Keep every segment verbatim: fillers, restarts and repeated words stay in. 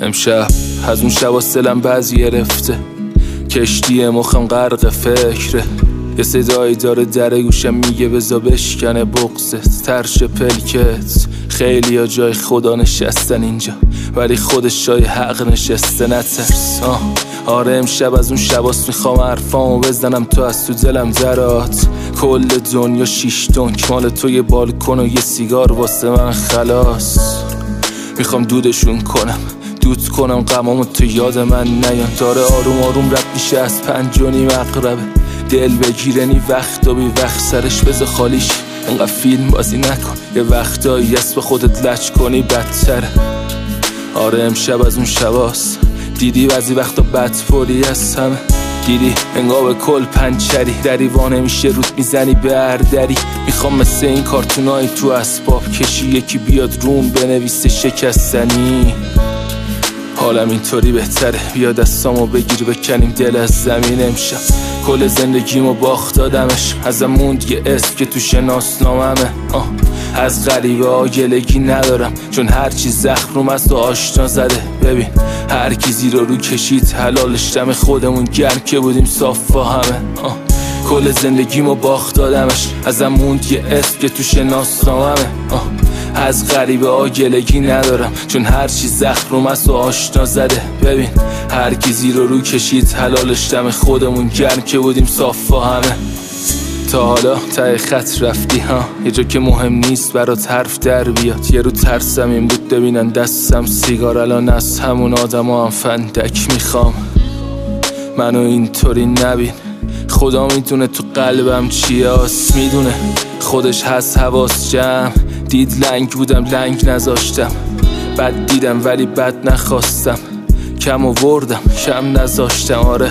امشب از اون شبا سلم بعضی گرفته، کشتی مخم غرق فکره. یه صدایی داره در گوشم میگه بزا بشکنه بغضت، ترش پلکت. خیلی ها جای خدا نشستن اینجا، ولی خودش جای حق نشسته. نترس آه. آره امشب از اون شباست، میخوام حرفامو بزنم تو از تو دلم درات. کل دنیا شیش دنک مال تو، یه بالکن و یه سیگار واسه من خلاص. میخوام دودشون کنم، دود کنم غمامو تو یاد من نیان. داره آروم آروم رد میشه از پنج و نیم اقربه، دل بگیرنی وقت و بی وقت سرش بذار خالیش. انقدر فیلم بازی نکن، یه وقتایی هست به خودت لچ کنی بدتره. آره امشب از اون شباست، دیدی بعضی وقتا بدپوری از همه. دیدی انگار به کل پنچری، دری وانه میشه رود میزنی به هر دری. میخوام مثل این کارتونایی تو اسباب کشی یکی بیاد روم بنویسه شکستنی. حالم اینطوری بهتره، بیا دستامو بگیر بکنیم دل از زمین. امشب کل زندگیمو باخت دادمش، ازم موند یه اسم که تو شناسناممه. آه. از غریبه ها گلگی ندارم، چون هرچی زخم روم است و آشنا زده. ببین هر کی زیر رو کشید حلالش، دم خودمون گرم که بودیم صاف با همه. آه. کل زندگیمو باخت دادمش، ازم موند یه اسم که تو شناسناممه. آه. از غریبه ها گلگی ندارم، چون هرچی زخم روم است و آشنا زده. ببین هر کی زیر رو کشید حلالش، دم خودمون گرم که بودیم صاف با همه. تا حالا ته خط رفتی ها، یه جا که مهم نیست برات حرف در بیاد. یه رو ترسم این بود ببینن دستم سیگار، الان از همون آدم هم فندک میخوام. منو اینطوری نبین، خدا میدونه تو قلبم چیه آس. میدونه خودش هست حواس جمع، دید لنگ بودم لنگ نذاشتم. بد دیدم ولی بد نخواستم، کم آوردم کم نذاشتم. آره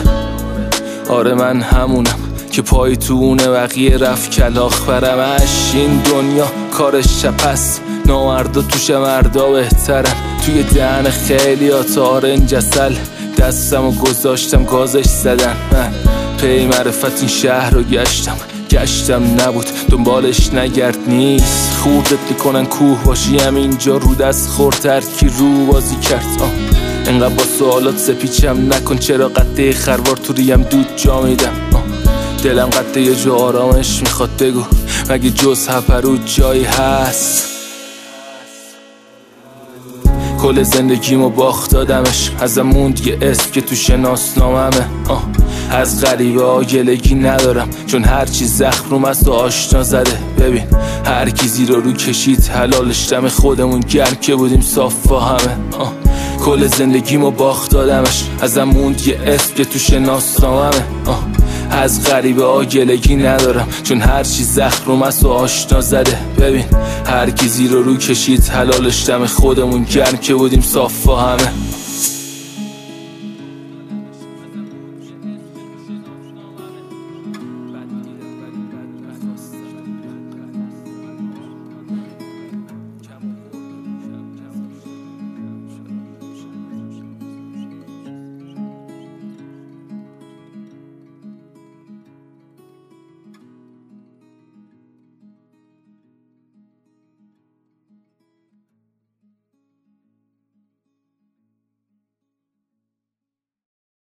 آره من همونم که پای تو اونه بقیه رفت کلاخ برمش. این دنیا کارش چپست، نامردا توش مردا بهترن. توی دهن خیلی ها تارنج اصل، دستم و گذاشتم گازش زدن. من پی معرفت این شهر رو گشتم گشتم نبود دنبالش نگرد نیست. خوردت میکنن کوه باشی همینجا رو دست خورتر کی رو بازی کرد. آه. انقدر با سوالات سپیچم نکن، چرا قطعه خروار تو ریم دود جا میدم. دلم قطعه یه جو آرامش میخواد، بگو مگه جز هپرو جایی هست. کل زندگیمو باخت دادمش، ازم موند یه اسم که تو شناسناممه. آه. از غریبه ها گلگی ندارم، چون هرچی زخم روم است و آشنا زده. ببین هر کی زیر رو کشید حلالش، دم خودمون گرم که بودیم صاف با همه. آه. کل زندگیمو باخت دادمش، ازم موند یه اسم که تو شناسناممه. آه. از غریبه ها گلگی ندارم، چون هرچی زخم روم است و آشنا زده. ببین هر کی زیر رو کشید حلالش، دم خودمون گرم که بودیم صاف با همه.